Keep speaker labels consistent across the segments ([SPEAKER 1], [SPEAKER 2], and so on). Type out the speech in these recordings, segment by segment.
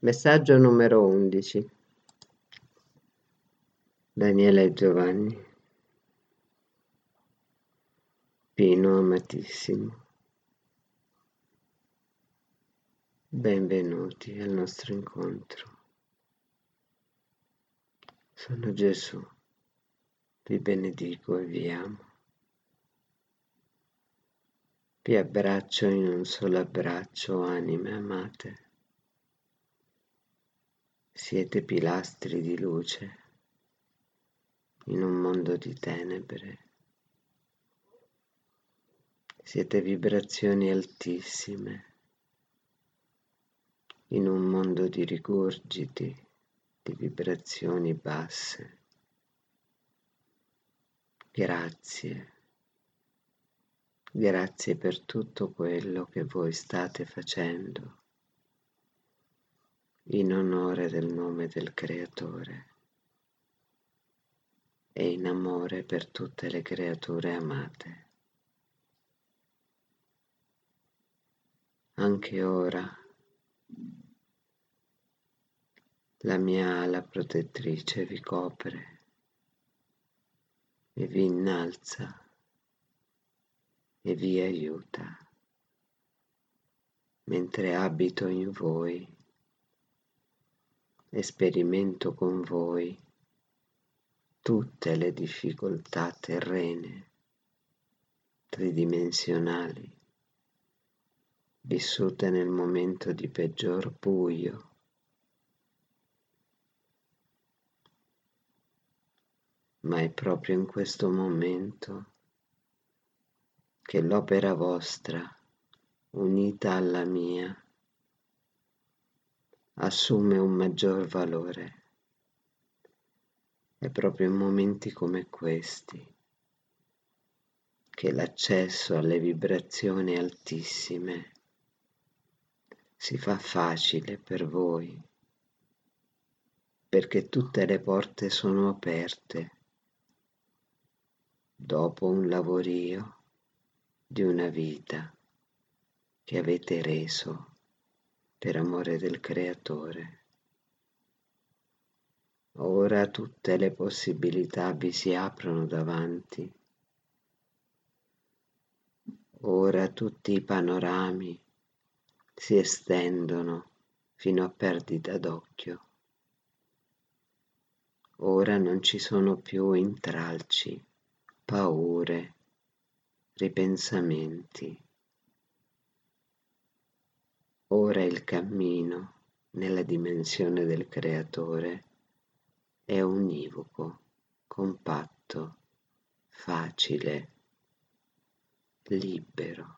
[SPEAKER 1] Messaggio numero 11. Daniela e Giovanni. Pino amatissimo, benvenuti al nostro incontro. Sono Gesù, vi benedico e vi amo. Vi abbraccio in un solo abbraccio, anime amate. Siete pilastri di luce in un mondo di tenebre. Siete vibrazioni altissime in un mondo di rigurgiti, di vibrazioni basse. Grazie. Grazie per tutto quello che voi state facendo in onore del nome del Creatore e in amore per tutte le creature amate. Anche ora la mia ala protettrice vi copre e vi innalza e vi aiuta mentre abito in voi e sperimento con voi tutte le difficoltà terrene, tridimensionali, vissute nel momento di peggior buio. Ma è proprio in questo momento che l'opera vostra, unita alla mia, assume un maggior valore. È proprio in momenti come questi che l'accesso alle vibrazioni altissime si fa facile per voi, perché tutte le porte sono aperte dopo un lavorio di una vita che avete reso per amore del Creatore. Ora tutte le possibilità vi si aprono davanti. Ora tutti i panorami si estendono fino a perdita d'occhio. Ora non ci sono più intralci, paure, ripensamenti. Ora il cammino nella dimensione del Creatore è univoco, compatto, facile, libero,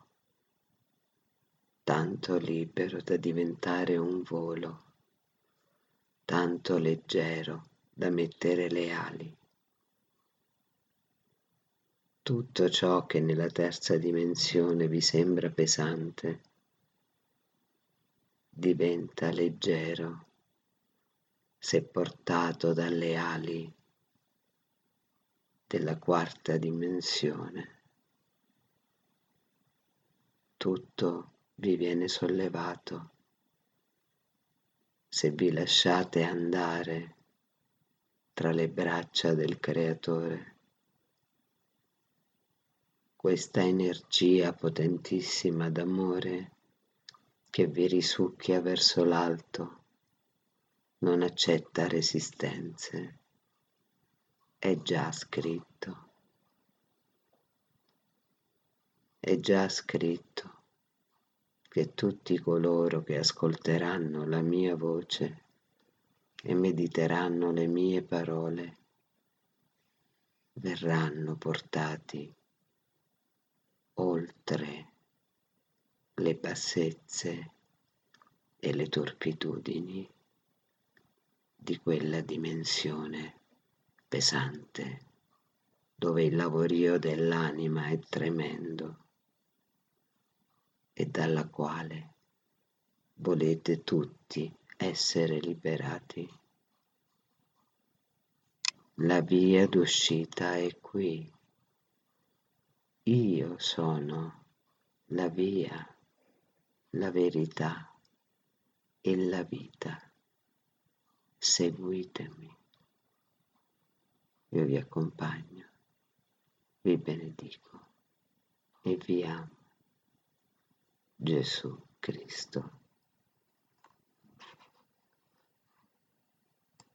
[SPEAKER 1] tanto libero da diventare un volo, tanto leggero da mettere le ali. Tutto ciò che nella terza dimensione vi sembra pesante diventa leggero se portato dalle ali della quarta dimensione. Tutto vi viene sollevato se vi lasciate andare tra le braccia del Creatore. Questa energia potentissima d'amore che vi risucchia verso l'alto non accetta resistenze, è già scritto. È già scritto che tutti coloro che ascolteranno la mia voce e mediteranno le mie parole verranno portati oltre le bassezze e le turpitudini di quella dimensione pesante, dove il lavorio dell'anima è tremendo e dalla quale volete tutti essere liberati. La via d'uscita è qui. Io sono la via, la verità e la vita. seguitemi, io vi accompagno, vi benedico e vi amo. Gesù Cristo.